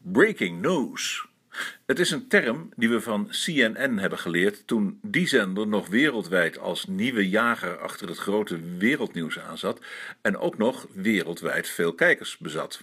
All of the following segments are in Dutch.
Breaking news. Het is een term die we van CNN hebben geleerd toen die zender nog wereldwijd als nieuwe jager achter het grote wereldnieuws aanzat en ook nog wereldwijd veel kijkers bezat.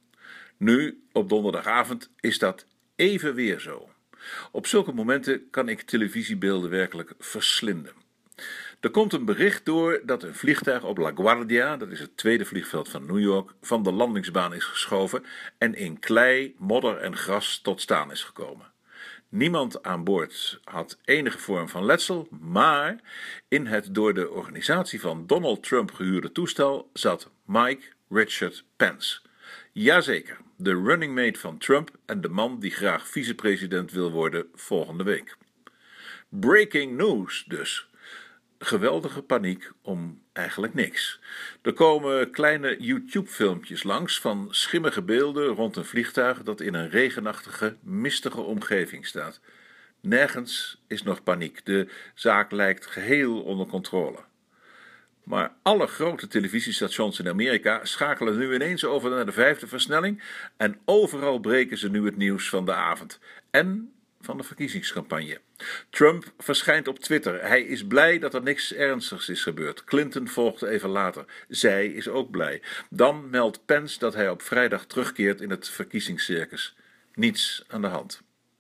Nu, op donderdagavond, is dat even weer zo. Op zulke momenten kan ik televisiebeelden werkelijk verslinden. Er komt een bericht door dat een vliegtuig op LaGuardia, dat is het tweede vliegveld van New York, van de landingsbaan is geschoven en in klei, modder en gras tot staan is gekomen. Niemand aan boord had enige vorm van letsel, maar in het door de organisatie van Donald Trump gehuurde toestel zat Mike Richard Pence. Jazeker, de running mate van Trump en de man die graag vicepresident wil worden volgende week. Breaking news dus. Geweldige paniek om eigenlijk niks. Er komen kleine YouTube-filmpjes langs van schimmige beelden rond een vliegtuig dat in een regenachtige, mistige omgeving staat. Nergens is nog paniek. De zaak lijkt geheel onder controle. Maar alle grote televisiestations in Amerika schakelen nu ineens over naar de 5e versnelling en overal breken ze nu het nieuws van de avond. En van de verkiezingscampagne. Trump verschijnt op Twitter. Hij is blij dat er niks ernstigs is gebeurd. Clinton volgt even later. Zij is ook blij. Dan meldt Pence dat hij op vrijdag terugkeert in het verkiezingscircus. Niets aan de hand.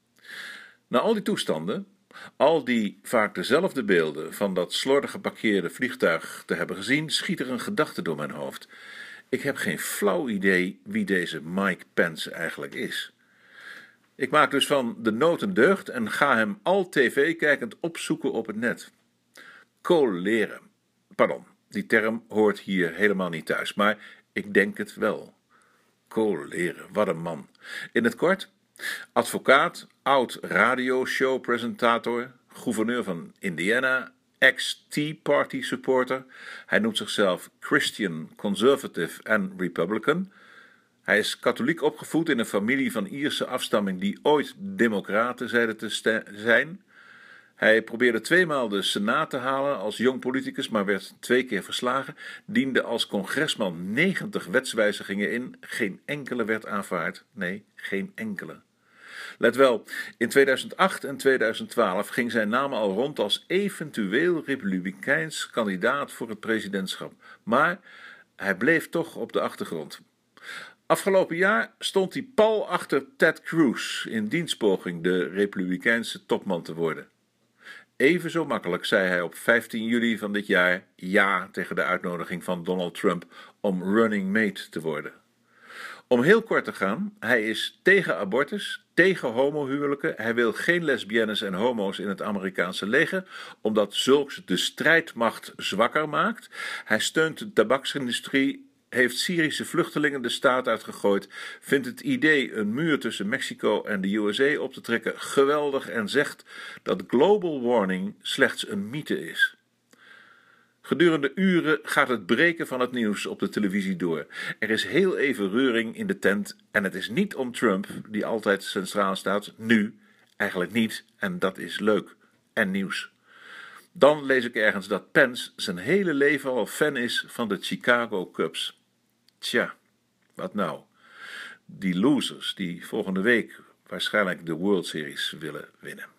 Na al die toestanden, al die vaak dezelfde beelden van dat slordig geparkeerde vliegtuig te hebben gezien, schiet er een gedachte door mijn hoofd. Ik heb geen flauw idee wie deze Mike Pence eigenlijk is. Ik maak dus van de nood een deugd en ga hem al tv kijkend opzoeken op het net. Coleren. Pardon, die term hoort hier helemaal niet thuis, maar ik denk het wel. Coleren, wat een man. In het kort, advocaat, oud radioshowpresentator, gouverneur van Indiana, ex-Tea Party supporter. Hij noemt zichzelf Christian, Conservative en Republican. Hij is katholiek opgevoed in een familie van Ierse afstamming die ooit democraten zeiden te zijn. Hij probeerde 2 maal de Senaat te halen als jong politicus, maar werd 2 keer verslagen. Diende als congresman 90 wetswijzigingen in. Geen enkele werd aanvaard. Nee, geen enkele. Let wel, in 2008 en 2012 ging zijn naam al rond als eventueel republikeins kandidaat voor het presidentschap. Maar hij bleef toch op de achtergrond. Afgelopen jaar stond hij pal achter Ted Cruz in dienstpoging de republikeinse topman te worden. Even zo makkelijk zei hij op 15 juli van dit jaar ja tegen de uitnodiging van Donald Trump om running mate te worden. Om heel kort te gaan, hij is tegen abortus, tegen homohuwelijken, hij wil geen lesbiennes en homo's in het Amerikaanse leger, omdat zulks de strijdmacht zwakker maakt. Hij steunt de tabaksindustrie, heeft Syrische vluchtelingen de staat uitgegooid, vindt het idee een muur tussen Mexico en de USA op te trekken geweldig en zegt dat global warming slechts een mythe is. Gedurende uren gaat het breken van het nieuws op de televisie door. Er is heel even reuring in de tent en het is niet om Trump, die altijd centraal staat, nu eigenlijk niet en dat is leuk en nieuws. Dan lees ik ergens dat Pence zijn hele leven al fan is van de Chicago Cubs. Tja, wat nou? Die losers die volgende week waarschijnlijk de World Series willen winnen.